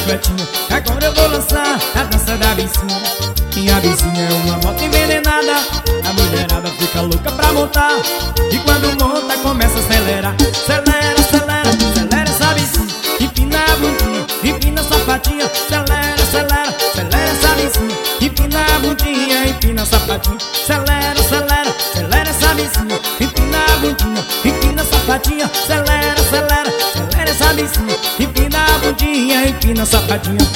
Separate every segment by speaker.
Speaker 1: bicicletinha. Agora eu vou lançar a dança da vizinha. Minha vizinha é uma moto envenenada. A mulherada fica louca pra montar. E quando monta começa a acelerar. Acelera, acelera, acelera essa vizinha. Empina a bundinha, empina a sapatinha. Acelera, acelera, acelera essa vizinha. Empina a bundinha, empina a sapatinha. Acelera, acelera, acelera essa vizinha. Empina a bundinha, empina a sapatinha. Acelera, acelera, acelera essa vizinha. Empina a bundinha, empina a sapatinha.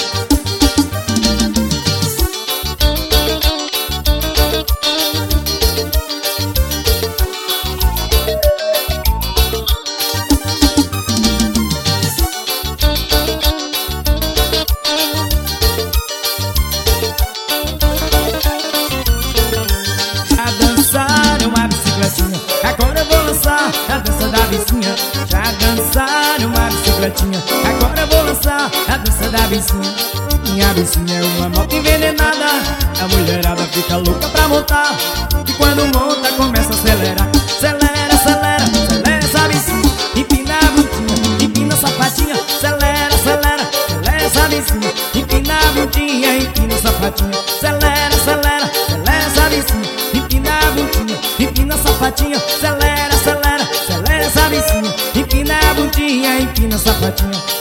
Speaker 1: Agora eu vou lançar a dança da vizinha. Já dançaram uma bicicletinha. Agora eu vou lançar a dança da vizinha. Minha vizinha é uma moto envenenada. A mulherada fica louca pra montar. E quando monta começa a acelerar. Acelera, acelera, acelera essa vizinha. Empina a bundinha, empina a sapatinha. Acelera, acelera, acelera essa vizinha. Empina a bundinha, empina a sapatinha. Acelera, acelera, acelera essa vizinha. Empina a bundinha, empina a sapatinha. Acelera, acelera, acelera essa vizinha. Empina a bundinha, empina a sapatinha.